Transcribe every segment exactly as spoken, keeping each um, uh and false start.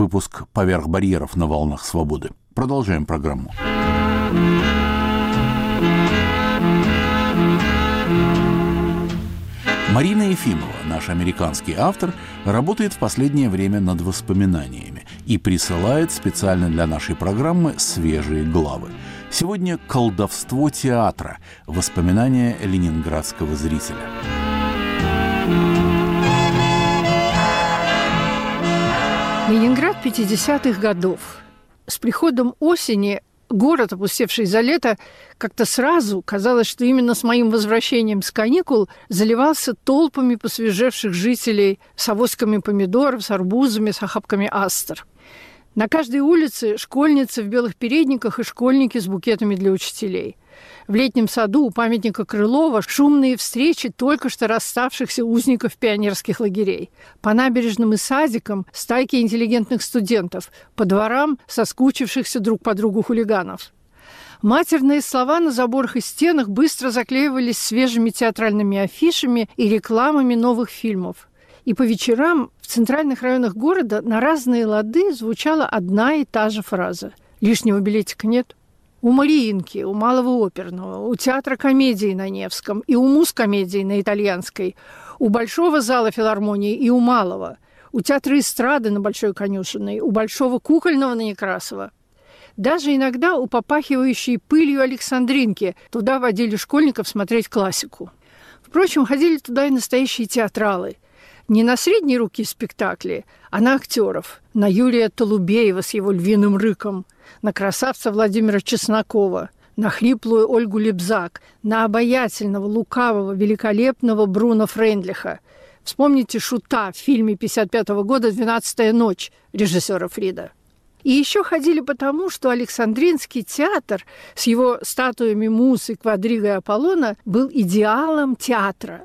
Выпуск «Поверх барьеров» на волнах свободы. Продолжаем программу. Марина Ефимова, наш американский автор, работает в последнее время над воспоминаниями и присылает специально для нашей программы свежие главы. Сегодня «Колдовство театра. Воспоминания ленинградского зрителя». Ленинград пятидесятых годов. С приходом осени город, опустевший за лето, как-то сразу казалось, что именно с моим возвращением с каникул заливался толпами посвежевших жителей с авоськами помидоров, с арбузами, с охапками астр. На каждой улице школьницы в белых передниках и школьники с букетами для учителей. В летнем саду у памятника Крылова шумные встречи только что расставшихся узников пионерских лагерей. По набережным и садикам стайки интеллигентных студентов, по дворам соскучившихся друг по другу хулиганов. Матерные слова на заборах и стенах быстро заклеивались свежими театральными афишами и рекламами новых фильмов. И по вечерам в центральных районах города на разные лады звучала одна и та же фраза. «Лишнего билетика нет». У Мариинки, у Малого оперного, у театра комедии на Невском и у муз-комедии на Итальянской, у Большого зала филармонии и у Малого, у театра эстрады на Большой Конюшенной, у Большого кукольного на Некрасова. Даже иногда у попахивающей пылью Александринки туда водили школьников смотреть классику. Впрочем, ходили туда и настоящие театралы. Не на средней руки спектакли, а на актеров. На Юрия Толубеева с его львиным рыком, на красавца Владимира Чеснокова, на хриплую Ольгу Лебзак, на обаятельного, лукавого, великолепного Бруно Фрейндлиха. Вспомните Шута в фильме пятьдесят пятого года «Двенадцатая ночь» режиссера Фрида. И еще ходили потому, что Александринский театр с его статуями Мус и квадригой Аполлона был идеалом театра.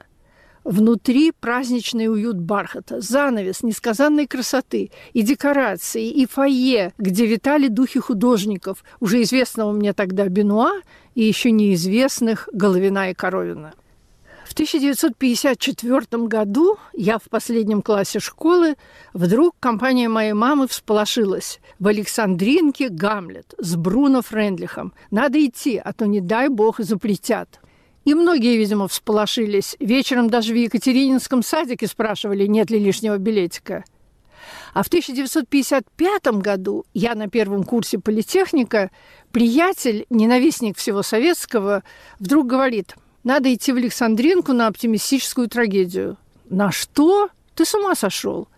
Внутри праздничный уют бархата, занавес несказанной красоты, и декорации, и фойе, где витали духи художников, уже известного мне тогда Бенуа и еще неизвестных Головина и Коровина. В тысяча девятьсот пятьдесят четвёртом году я в последнем классе школы вдруг компания моей мамы всполошилась. В Александринке Гамлет с Бруно Фрейндлихом. Надо идти, а то, не дай бог, запретят. И многие, видимо, всполошились. Вечером даже в Екатерининском садике спрашивали, нет ли лишнего билетика. А в тысяча девятьсот пятьдесят пятом году я на первом курсе политехника, приятель, ненавистник всего советского, вдруг говорит, надо идти в Александринку на оптимистическую трагедию. На что? Ты с ума сошел?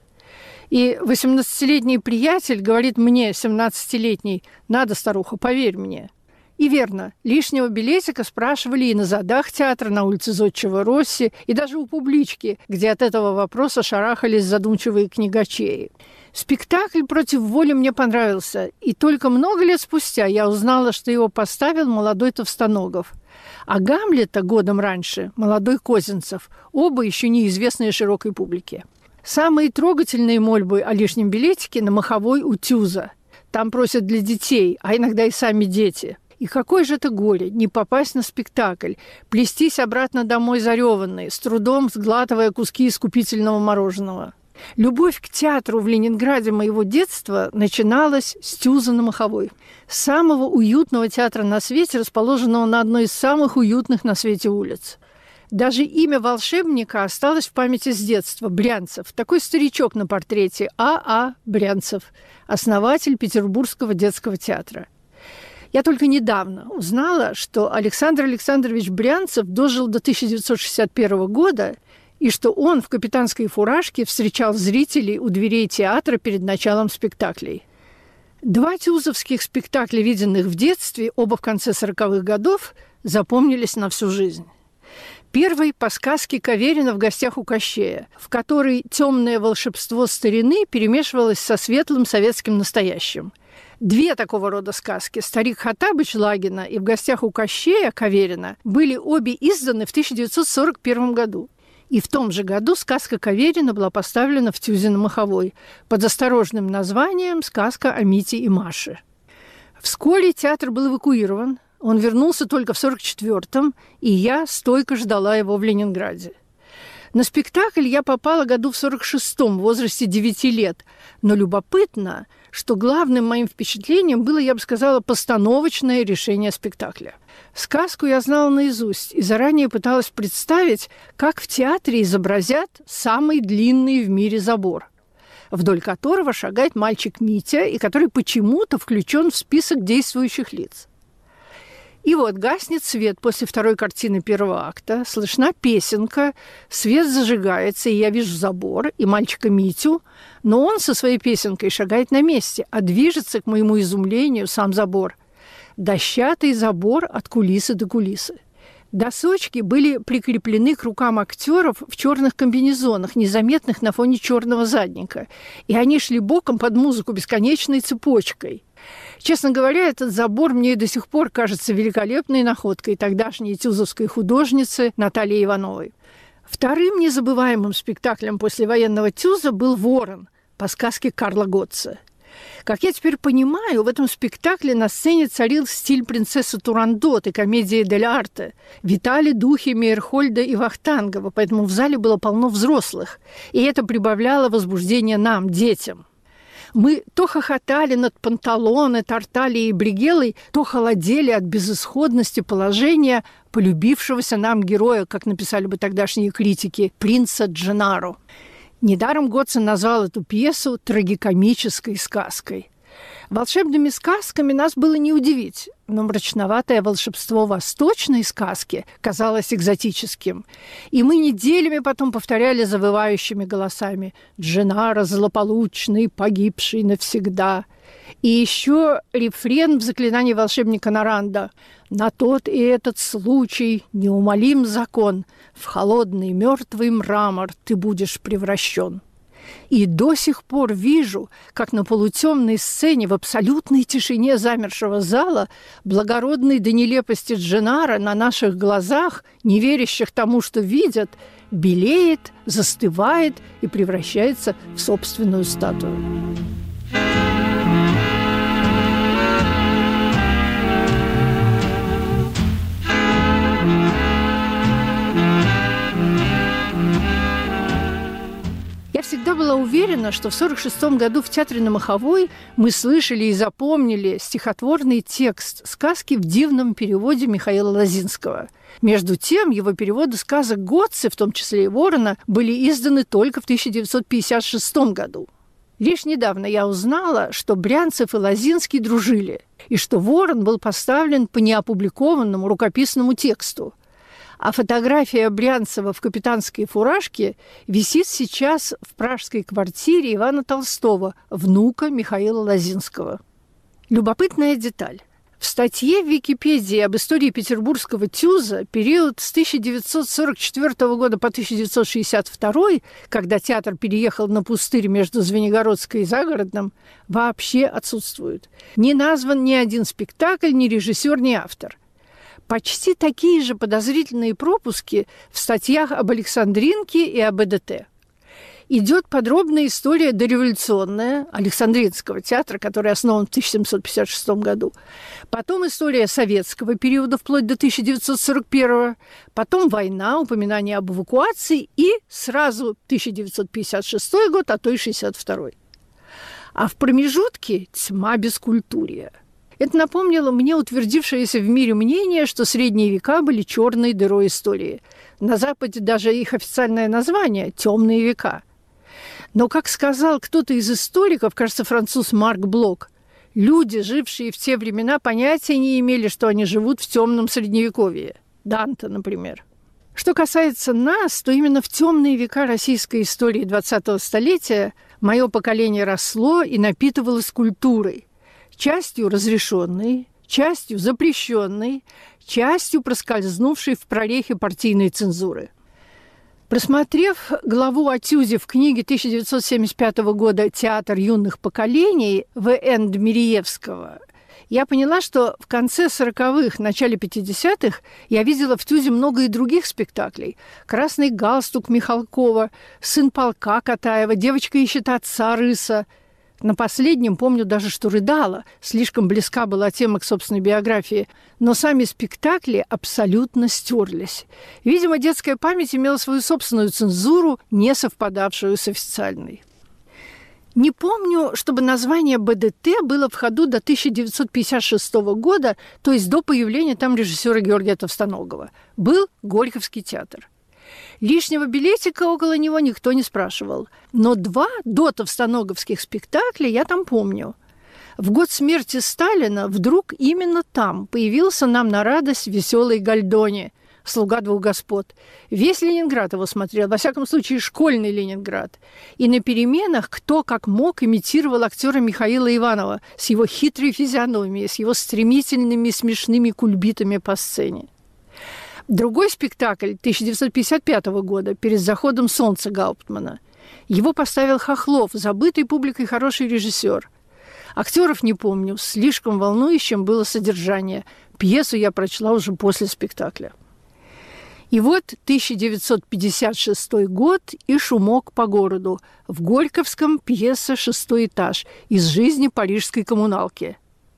И восемнадцатилетний приятель говорит мне, семнадцатилетний, надо, старуха, поверь мне. И верно, лишнего билетика спрашивали и на задах театра, на улице Зодчего Росси, и даже у публички, где от этого вопроса шарахались задумчивые книгачеи. Спектакль «Против воли» мне понравился, и только много лет спустя я узнала, что его поставил молодой Товстоногов. А Гамлета годом раньше молодой Козинцев, оба еще неизвестные широкой публике. Самые трогательные мольбы о лишнем билетике на Маховой у Тюза. Там просят для детей, а иногда и сами дети. И какое же это горе не попасть на спектакль, плестись обратно домой зареванной, с трудом сглатывая куски искупительного мороженого. Любовь к театру в Ленинграде моего детства начиналась с Тюза на Маховой. Самого уютного театра на свете, расположенного на одной из самых уютных на свете улиц. Даже имя волшебника осталось в памяти с детства – Брянцев. Такой старичок на портрете А А Брянцев, основатель Петербургского детского театра. Я только недавно узнала, что Александр Александрович Брянцев дожил до тысяча девятьсот шестьдесят первого года, и что он в капитанской фуражке встречал зрителей у дверей театра перед началом спектаклей. Два тюзовских спектакля, виденных в детстве, оба в конце сороковых годов, запомнились на всю жизнь. Первый по сказке Каверина «В гостях у Кощея», в которой темное волшебство старины перемешивалось со светлым советским настоящим. Две такого рода сказки «Старик Хоттабыч» Лагина и «В гостях у Кощея» Каверина были обе изданы в тысяча девятьсот сорок первом году. И в том же году сказка Каверина была поставлена в Тюзе на Маховой под осторожным названием «Сказка о Мите и Маше». Вскоре театр был эвакуирован. Он вернулся только в сорок четвёртом, и я стойко ждала его в Ленинграде. На спектакль я попала году в сорок шестом, в возрасте девяти лет. Но любопытно, что главным моим впечатлением было, я бы сказала, постановочное решение спектакля. Сказку я знала наизусть и заранее пыталась представить, как в театре изобразят самый длинный в мире забор, вдоль которого шагает мальчик Митя и который почему-то включен в список действующих лиц. И вот гаснет свет после второй картины первого акта, слышна песенка, свет зажигается, и я вижу забор и мальчика Митю, но он со своей песенкой шагает на месте, а движется, к моему изумлению, сам забор. Дощатый забор от кулисы до кулисы. Досочки были прикреплены к рукам актеров в черных комбинезонах, незаметных на фоне черного задника, и они шли боком под музыку бесконечной цепочкой. Честно говоря, этот забор мне до сих пор кажется великолепной находкой тогдашней тюзовской художницы Натальи Ивановой. Вторым незабываемым спектаклем послевоенного Тюза был «Ворон» по сказке Карла Готца. Как я теперь понимаю, в этом спектакле на сцене царил стиль принцессы Турандот и комедии дель арте. Витали духи Мейерхольда и Вахтангова, поэтому в зале было полно взрослых. И это прибавляло возбуждение нам, детям. Мы то хохотали над Панталоне, Тартальей и Бригеллой, то холодели от безысходности положения полюбившегося нам героя, как написали бы тогдашние критики, принца Дженаро. Недаром Готце назвал эту пьесу трагикомической сказкой. Волшебными сказками нас было не удивить, но мрачноватое волшебство восточной сказки казалось экзотическим. И мы неделями потом повторяли завывающими голосами «Дженаро злополучный, погибший навсегда». И еще рефрен в заклинании волшебника Наранда «На тот и этот случай неумолим закон, в холодный мертвый мрамор ты будешь превращен». И до сих пор вижу, как на полутемной сцене в абсолютной тишине замершего зала благородный до нелепости Дженаро на наших глазах, не верящих тому, что видят, белеет, застывает и превращается в собственную статую. Я всегда была уверена, что в сорок шестом году в Театре на Маховой мы слышали и запомнили стихотворный текст сказки в дивном переводе Михаила Лозинского. Между тем, его переводы сказок Готце, в том числе и «Ворона», были изданы только в тысяча девятьсот пятьдесят шестом году. Лишь недавно я узнала, что Брянцев и Лозинский дружили, и что «Ворон» был поставлен по неопубликованному рукописному тексту. А фотография Брянцева в капитанской фуражке висит сейчас в пражской квартире Ивана Толстого, внука Михаила Лозинского. Любопытная деталь. В статье в Википедии об истории петербургского Тюза период с тысяча девятьсот сорок четвёртого года по тысяча девятьсот шестьдесят второй, когда театр переехал на пустырь между Звенигородской и Загородным, вообще отсутствует. Не назван ни один спектакль, ни режиссер, ни автор. Почти такие же подозрительные пропуски в статьях об Александринке и об ЭДТ. Идет подробная история дореволюционная Александринского театра, который основан в тысяча семьсот пятьдесят шестом году. Потом история советского периода вплоть до тысяча девятьсот сорок первого. Потом война, упоминание об эвакуации и сразу тысяча девятьсот пятьдесят шестой год, а то и шестьдесят второй. А в промежутке тьма бескультурья. Это напомнило мне утвердившееся в мире мнение, что средние века были черной дырой истории. На Западе даже их официальное название – «темные века». Но, как сказал кто-то из историков, кажется, француз Марк Блок, люди, жившие в те времена, понятия не имели, что они живут в темном средневековье. Данте, например. Что касается нас, то именно в темные века российской истории двадцатого столетия мое поколение росло и напитывалось культурой. Частью разрешенной, частью запрещенной, частью проскользнувшей в прорехе партийной цензуры. Просмотрев главу о Тюзе в книге тысяча девятьсот семьдесят пятого года «Театр юных поколений» В Н Дмириевского, я поняла, что в конце сороковых, начале пятидесятых я видела в Тюзе много и других спектаклей. «Красный галстук» Михалкова, «Сын полка» Катаева, «Девочка ищет отца» Рыса. На последнем помню даже, что рыдала. Слишком близка была тема к собственной биографии. Но сами спектакли абсолютно стерлись. Видимо, детская память имела свою собственную цензуру, не совпадавшую с официальной. Не помню, чтобы название БДТ было в ходу до тысяча девятьсот пятьдесят шестого года, то есть до появления там режиссера Георгия Товстоногова. Был Горьковский театр. Лишнего билетика около него никто не спрашивал. Но два до товстоноговских спектакля я там помню. В год смерти Сталина вдруг именно там появился нам на радость веселый Гальдони, слуга двух господ. Весь Ленинград его смотрел, во всяком случае школьный Ленинград. И на переменах кто как мог имитировал актера Михаила Иванова с его хитрой физиономией, с его стремительными смешными кульбитами по сцене. Другой спектакль тысяча девятьсот пятьдесят пятого года «Перед заходом солнца» Гауптмана. Его поставил Хохлов, забытый публикой хороший режиссер. Актеров не помню, слишком волнующим было содержание. Пьесу я прочла уже после спектакля. И вот тысяча девятьсот пятьдесят шестой год и шумок по городу. В Горьковском пьеса «Шестой этаж» из жизни парижской коммуналки.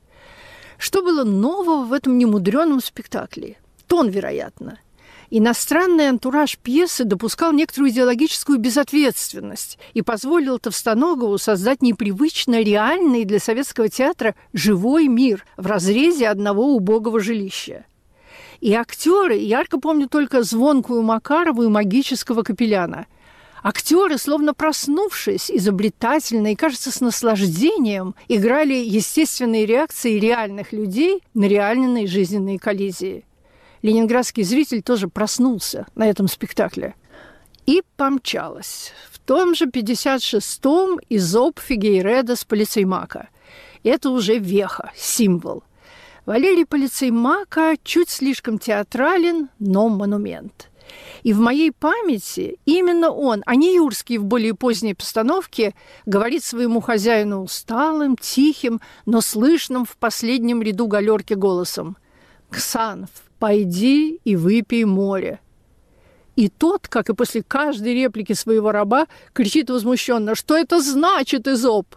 Что было нового в этом немудреном спектакле? Тон, вероятно. Иностранный антураж пьесы допускал некоторую идеологическую безответственность и позволил Товстоногову создать непривычно реальный для советского театра живой мир в разрезе одного убогого жилища. И актеры, ярко помню только звонкую Макарову и магического Капеляна. Актеры, словно проснувшись, изобретательно и, кажется, с наслаждением, играли естественные реакции реальных людей на реальные жизненные коллизии. Ленинградский зритель тоже проснулся на этом спектакле. И помчалась. В том же пятьдесят шестом Изоп Фигейреда с Полицеймака. Это уже веха, символ. Валерий Полицеймака чуть слишком театрален, но монумент. И в моей памяти именно он, а не Юрский в более поздней постановке, говорит своему хозяину усталым, тихим, но слышным в последнем ряду галерки голосом: «Ксанов, пойди и выпей море». И тот, как и после каждой реплики своего раба, кричит возмущенно: «Что это значит, Изоп?»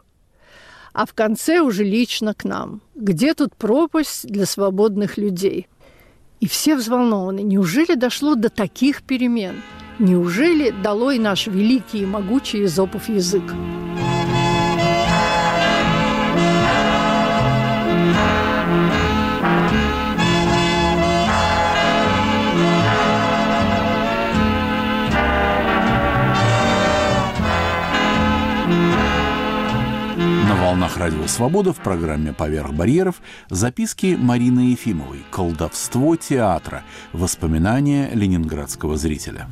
А в конце уже лично к нам: «Где тут пропасть для свободных людей?» И все взволнованы. Неужели дошло до таких перемен? Неужели долой наш великий и могучий Изопов язык? На волнах Радио Свобода в программе «Поверх барьеров» записки Марины Ефимовой «Колдовство театра. Воспоминания ленинградского зрителя».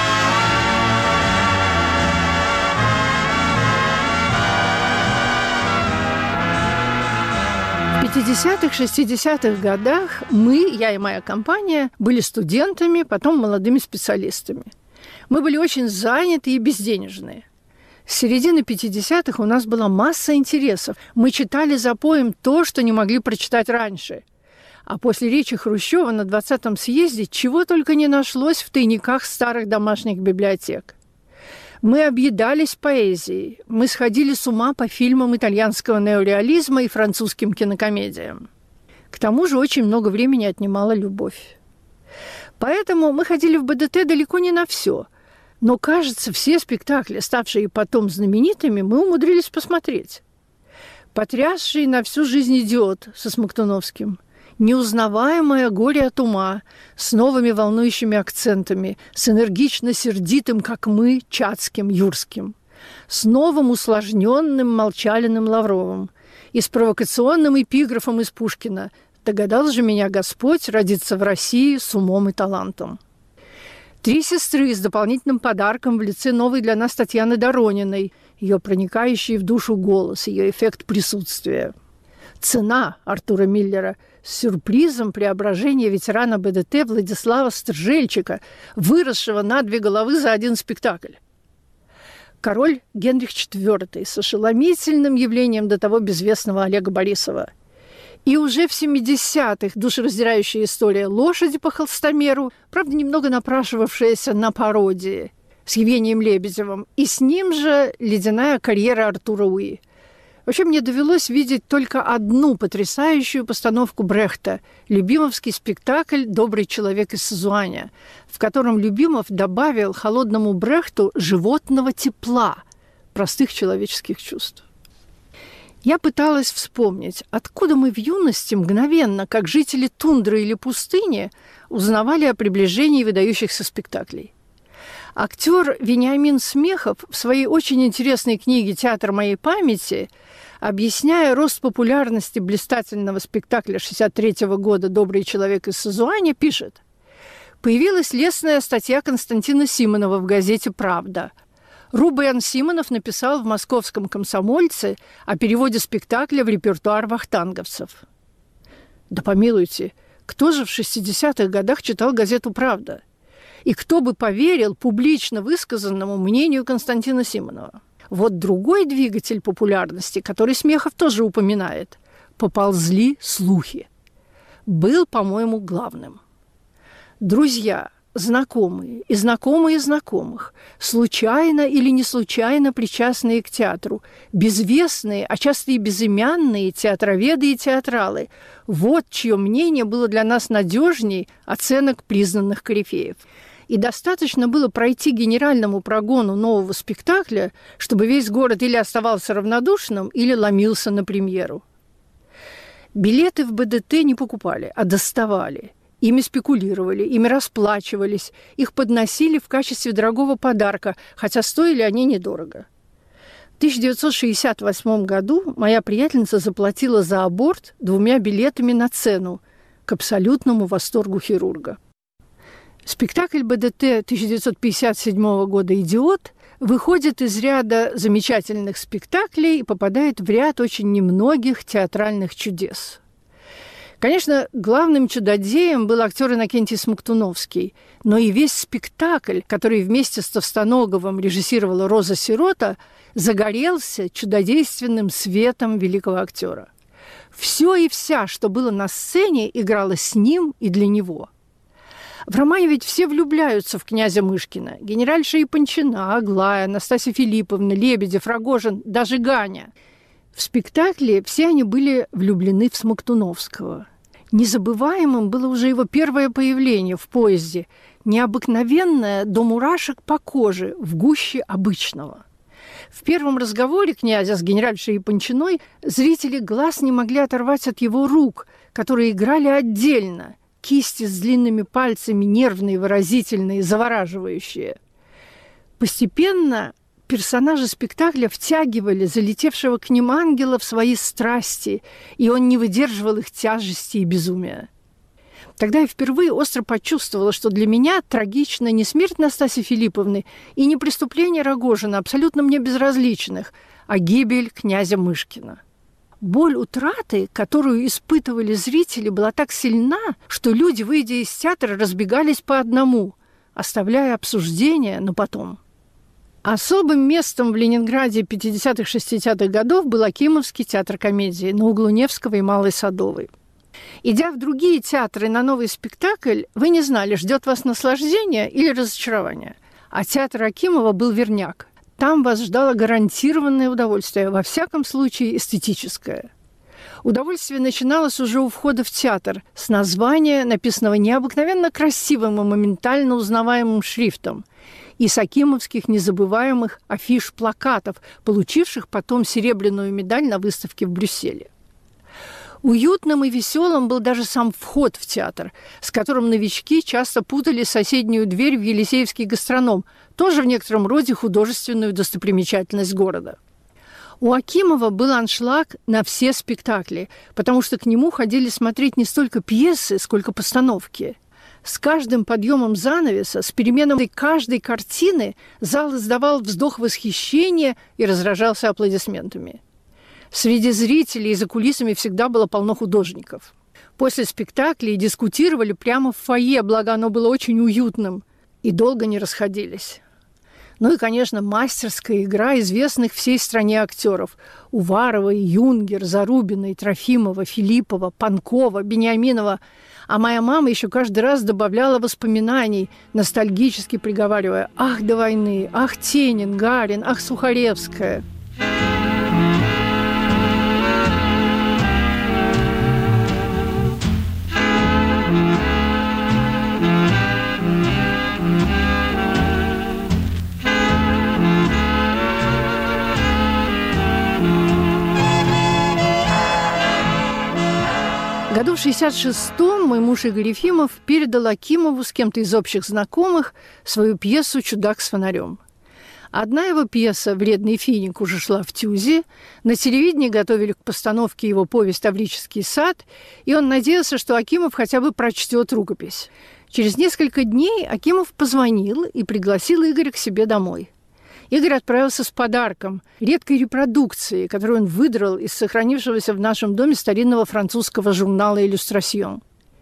В пятидесятых-шестидесятых годах мы, я и моя компания, были студентами, потом молодыми специалистами. Мы были очень заняты и безденежные. С середины пятидесятых у нас была масса интересов. Мы читали запоем то, что не могли прочитать раньше. А после речи Хрущева на двадцатом съезде чего только не нашлось в тайниках старых домашних библиотек. Мы объедались поэзией. Мы сходили с ума по фильмам итальянского неореализма и французским кинокомедиям. К тому же очень много времени отнимала любовь. Поэтому мы ходили в БДТ далеко не на все. Но, кажется, все спектакли, ставшие потом знаменитыми, мы умудрились посмотреть. «Потрясший на всю жизнь идиот» со Смоктуновским, «Неузнаваемое горе от ума» с новыми волнующими акцентами, с энергично сердитым, как мы, Чацким, Юрским, с новым усложненным Молчалиным, Лавровым и с провокационным эпиграфом из Пушкина: «Догадал же меня Господь родиться в России с умом и талантом». «Три сестры» с дополнительным подарком в лице новой для нас Татьяны Дорониной, ее проникающий в душу голос, ее эффект присутствия. «Цена» Артура Миллера с сюрпризом преображения ветерана БДТ Владислава Стржельчика, выросшего на две головы за один спектакль. «Король Генрих четвёртый» с ошеломительным явлением до того безвестного Олега Борисова. И уже в семидесятых душераздирающая история «Лошади по холстомеру», правда, немного напрашивавшаяся на пародии, с Евгением Лебедевым, и с ним же ледяная карьера Артура Уи. Вообще, мне довелось видеть только одну потрясающую постановку Брехта – любимовский спектакль «Добрый человек из Созуаня», в котором Любимов добавил холодному Брехту животного тепла, простых человеческих чувств. Я пыталась вспомнить, откуда мы в юности мгновенно, как жители тундры или пустыни, узнавали о приближении выдающихся спектаклей. Актер Вениамин Смехов в своей очень интересной книге «Театр моей памяти», объясняя рост популярности блистательного спектакля шестьдесят третьего года «Добрый человек из Созуаня», пишет: «Появилась лестная статья Константина Симонова в газете «Правда». Рубен Симонов написал в «Московском комсомольце» о переводе спектакля в репертуар вахтанговцев». Да помилуйте, кто же в шестидесятых годах читал газету «Правда»? И кто бы поверил публично высказанному мнению Константина Симонова? Вот другой двигатель популярности, который Смехов тоже упоминает – поползли слухи. Был, по-моему, главным. Друзья, знакомые и знакомые знакомых, случайно или не случайно причастные к театру, безвестные, а часто и безымянные театроведы и театралы – вот чье мнение было для нас надежней оценок признанных корифеев. И достаточно было пройти генеральному прогону нового спектакля, чтобы весь город или оставался равнодушным, или ломился на премьеру. Билеты в БДТ не покупали, а доставали. Ими спекулировали, ими расплачивались, их подносили в качестве дорогого подарка, хотя стоили они недорого. В тысяча девятьсот шестьдесят восьмом году моя приятельница заплатила за аборт двумя билетами на цену, к абсолютному восторгу хирурга. Спектакль БДТ тысяча девятьсот пятьдесят седьмого года «Идиот» выходит из ряда замечательных спектаклей и попадает в ряд очень немногих театральных чудес. Конечно, главным чудодеем был актер Иннокентий Смоктуновский, но и весь спектакль, который вместе с Товстоноговым режиссировала Роза Сирота, загорелся чудодейственным светом великого актера. Все и вся, что было на сцене, играло с ним и для него. В романе ведь все влюбляются в князя Мышкина. Генеральша Япончина, Аглая, Анастасия Филипповна, Лебедев, Рогожин, даже Ганя. В спектакле все они были влюблены в Смоктуновского. Незабываемым было уже его первое появление в поезде, необыкновенное до мурашек по коже, в гуще обычного. В первом разговоре князя с генеральшей Япончиной зрители глаз не могли оторвать от его рук, которые играли отдельно, кисти с длинными пальцами, нервные, выразительные, завораживающие. Постепенно персонажи спектакля втягивали залетевшего к ним ангела в свои страсти, и он не выдерживал их тяжести и безумия. Тогда я впервые остро почувствовала, что для меня трагична не смерть Настасьи Филипповны и не преступление Рогожина, абсолютно мне безразличных, а гибель князя Мышкина. Боль утраты, которую испытывали зрители, была так сильна, что люди, выйдя из театра, разбегались по одному, оставляя обсуждения на потом. Особым местом в Ленинграде пятидесятых-шестидесятых годов был Акимовский театр комедии на углу Невского и Малой Садовой. Идя в другие театры на новый спектакль, вы не знали, ждет вас наслаждение или разочарование. А театр Акимова был верняк. Там вас ждало гарантированное удовольствие, во всяком случае эстетическое. Удовольствие начиналось уже у входа в театр с названия, написанного необыкновенно красивым и моментально узнаваемым шрифтом, и с акимовских незабываемых афиш-плакатов, получивших потом серебряную медаль на выставке в Брюсселе. Уютным и веселым был даже сам вход в театр, с которым новички часто путали соседнюю дверь в Елисеевский гастроном, тоже в некотором роде художественную достопримечательность города. У Акимова был аншлаг на все спектакли, потому что к нему ходили смотреть не столько пьесы, сколько постановки. С каждым подъемом занавеса, с переменой каждой картины зал издавал вздох восхищения и разражался аплодисментами. Среди зрителей и за кулисами всегда было полно художников. После спектаклей дискутировали прямо в фойе, благо оно было очень уютным, и долго не расходились. Ну и, конечно, мастерская игра известных всей стране актеров – Уварова, Юнгер, Зарубина, Трофимова, Филиппова, Панкова, Бениаминова. А моя мама еще каждый раз добавляла воспоминаний, ностальгически приговаривая: «Ах, до войны! Ах, Тенин, Гарин! Ах, Сухаревская!» Году в шестьдесят шестом мой муж Игорь Ефимов передал Акимову с кем-то из общих знакомых свою пьесу «Чудак с фонарем». Одна его пьеса «Вредный финик» уже шла в ТЮЗе, на телевидении готовили к постановке его повесть «Таврический сад», и он надеялся, что Акимов хотя бы прочтет рукопись. Через несколько дней Акимов позвонил и пригласил Игоря к себе домой. Игорь отправился с подарком, редкой репродукцией, которую он выдрал из сохранившегося в нашем доме старинного французского журнала «Иллюстрасьон».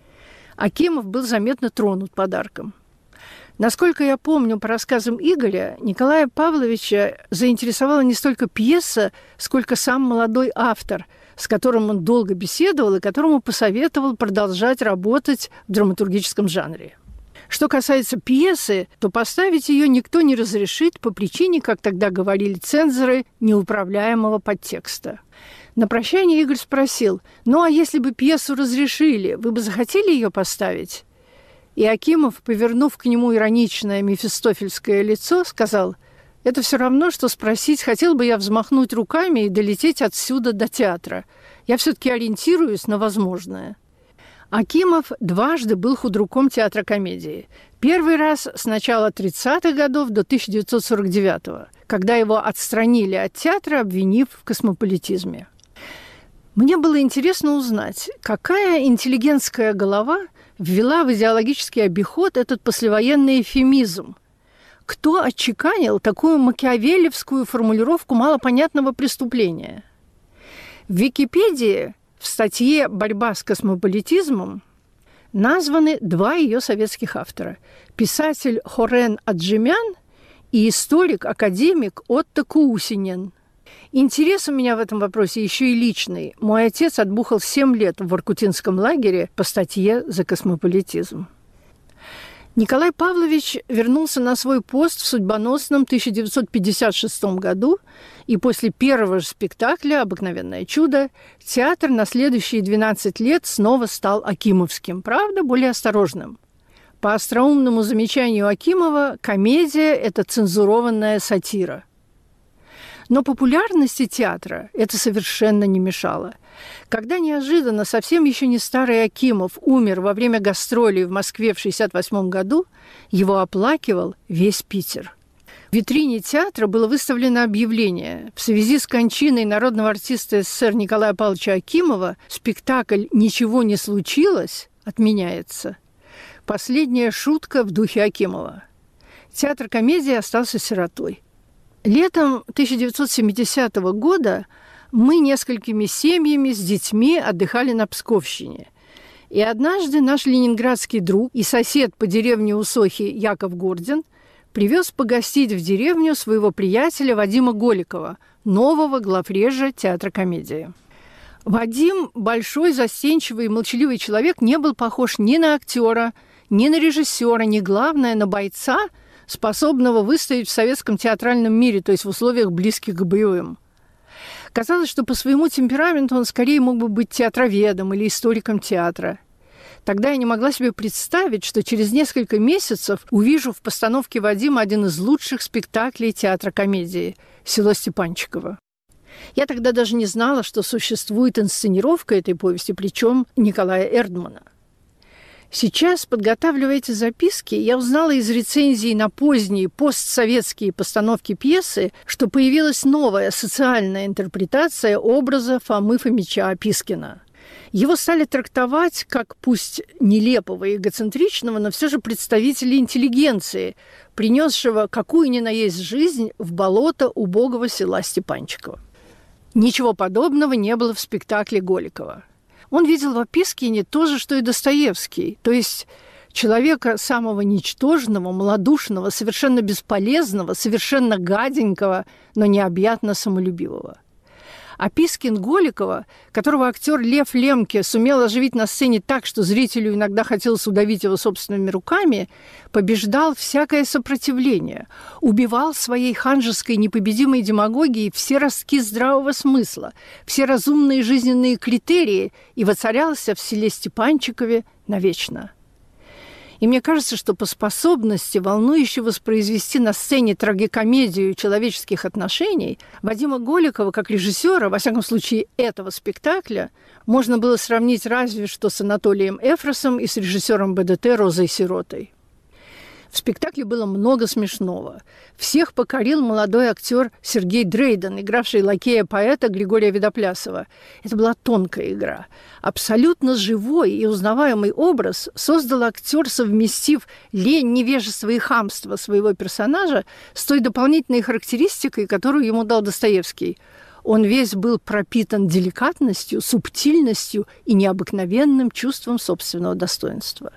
Акимов был заметно тронут подарком. Насколько я помню по рассказам Игоря, Николая Павловича заинтересовала не столько пьеса, сколько сам молодой автор, с которым он долго беседовал и которому посоветовал продолжать работать в драматургическом жанре. Что касается пьесы, то поставить ее никто не разрешит по причине, как тогда говорили цензоры, неуправляемого подтекста. На прощание Игорь спросил: «Ну, а если бы пьесу разрешили, вы бы захотели ее поставить?» И Акимов, повернув к нему ироничное мефистофельское лицо, сказал: «Это все равно, что спросить, хотел бы я взмахнуть руками и долететь отсюда до театра. Я все-таки ориентируюсь на возможное». Акимов дважды был худруком театра комедии. Первый раз с начала тридцатых годов до тысяча девятьсот сорок девятого, когда его отстранили от театра, обвинив в космополитизме. Мне было интересно узнать, какая интеллигентская голова ввела в идеологический обиход этот послевоенный эвфемизм. Кто отчеканил такую макиавеллевскую формулировку малопонятного преступления? В Википедии в статье «Борьба с космополитизмом» названы два ее советских автора – писатель Хорен Аджемян и историк-академик Отто Куусинен. Интерес у меня в этом вопросе еще и личный. Мой отец отбухал семь лет в воркутинском лагере по статье «За космополитизм». Николай Павлович вернулся на свой пост в судьбоносном тысяча девятьсот пятьдесят шестом году, и после первого же спектакля «Обыкновенное чудо» театр на следующие двенадцать лет снова стал акимовским, правда, более осторожным. По остроумному замечанию Акимова, комедия – это цензурованная сатира. Но популярности театра это совершенно не мешало. Когда неожиданно совсем еще не старый Акимов умер во время гастролей в Москве в шестьдесят восьмом году, его оплакивал весь Питер. В витрине театра было выставлено объявление: в связи с кончиной народного артиста СССР Николая Павловича Акимова спектакль «Ничего не случилось» отменяется. Последняя шутка в духе Акимова. Театр комедии остался сиротой. Летом тысяча девятьсот семидесятого года мы несколькими семьями с детьми отдыхали на Псковщине. И однажды наш ленинградский друг и сосед по деревне Усохи Яков Гордин привез погостить в деревню своего приятеля Вадима Голикова, нового главрежа театра комедии. Вадим, большой, застенчивый и молчаливый человек, не был похож ни на актера, ни на режиссера, ни, главное, на бойца, способного выстоять в советском театральном мире, то есть в условиях, близких к боевым. Казалось, что по своему темпераменту он скорее мог бы быть театроведом или историком театра. Тогда я не могла себе представить, что через несколько месяцев увижу в постановке Вадима один из лучших спектаклей театра комедии «Село Степанчиково». Я тогда даже не знала, что существует инсценировка этой повести, причем Николая Эрдмана. Сейчас, подготавливая эти записки, я узнала из рецензий на поздние постсоветские постановки пьесы, что появилась новая социальная интерпретация образа Фомы Фомича Опискина. Его стали трактовать как пусть нелепого и эгоцентричного, но все же представителя интеллигенции, принесшего какую ни на есть жизнь в болото убогого села Степанчиково. Ничего подобного не было в спектакле Голикова. Он видел в Опискине то же, что и Достоевский, то есть человека самого ничтожного, малодушного, совершенно бесполезного, совершенно гаденького, но необъятно самолюбивого. Опискин Голикова, которого актер Лев Лемке сумел оживить на сцене так, что зрителю иногда хотелось удавить его собственными руками, побеждал всякое сопротивление, убивал своей ханжеской непобедимой демагогией все ростки здравого смысла, все разумные жизненные критерии и воцарялся в селе Степанчикове навечно. И мне кажется, что по способности волнующе воспроизвести на сцене трагикомедию человеческих отношений Вадима Голикова как режиссера, во всяком случае этого спектакля, можно было сравнить разве что с Анатолием Эфросом и с режиссером БДТ Розой Сиротой. В спектакле было много смешного. Всех покорил молодой актер Сергей Дрейден, игравший лакея-поэта Григория Видоплясова. Это была тонкая игра. Абсолютно живой и узнаваемый образ создал актер, совместив лень, невежество и хамство своего персонажа с той дополнительной характеристикой, которую ему дал Достоевский. Он весь был пропитан деликатностью, субтильностью и необыкновенным чувством собственного достоинства.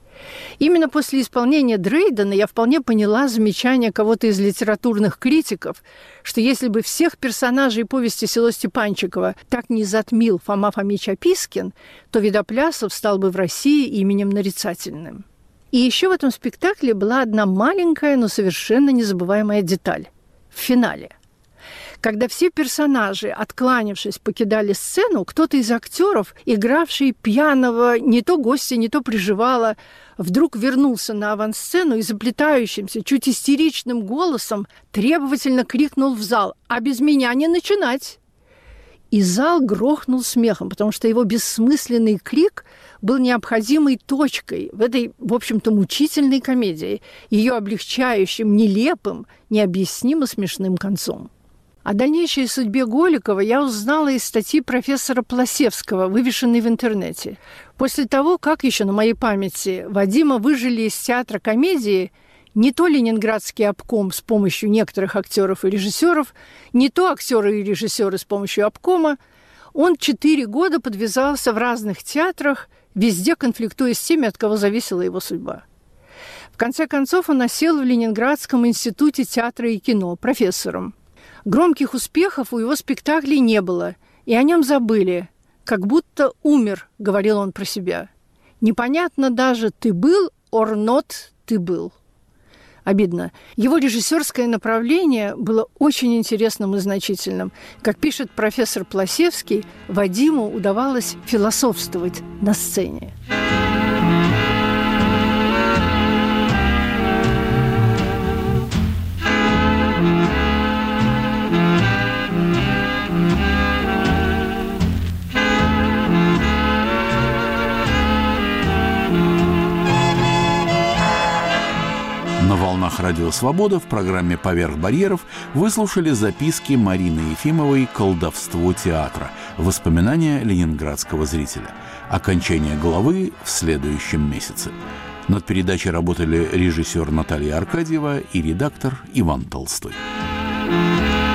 Именно после исполнения Дрейдена я вполне поняла замечание кого-то из литературных критиков, что если бы всех персонажей повести «Село Степанчиково» так не затмил Фома Фомич Опискин, то Видоплясов стал бы в России именем нарицательным. И еще в этом спектакле была одна маленькая, но совершенно незабываемая деталь – в финале. Когда все персонажи, откланившись, покидали сцену, кто-то из актеров, игравший пьяного не то гостя, не то приживала, вдруг вернулся на авансцену и заплетающимся, чуть истеричным голосом требовательно крикнул в зал: «А без меня не начинать!» И зал грохнул смехом, потому что его бессмысленный крик был необходимой точкой в этой, в общем-то, мучительной комедии, ее облегчающим, нелепым, необъяснимо смешным концом. О дальнейшей судьбе Голикова я узнала из статьи профессора Пласевского, вывешенной в интернете. После того, как еще на моей памяти Вадима выжили из театра комедии не то ленинградский обком с помощью некоторых актеров и режиссеров, не то актеры и режиссеры с помощью обкома, он четыре года подвязался в разных театрах, везде конфликтуя с теми, от кого зависела его судьба. В конце концов, он осел в Ленинградском институте театра и кино профессором. Громких успехов у его спектаклей не было, и о нем забыли. «Как будто умер», — говорил он про себя. «Непонятно даже, ты был or not ты был». Обидно. Его режиссерское направление было очень интересным и значительным. Как пишет профессор Пласевский, Вадиму удавалось философствовать на сцене. На волнах Радио Свобода в программе «Поверх барьеров» вы слушали записки Марины Ефимовой «Колдовство театра. Воспоминания ленинградского зрителя». Окончание главы в следующем месяце. Над передачей работали режиссер Наталья Аркадьева и редактор Иван Толстой.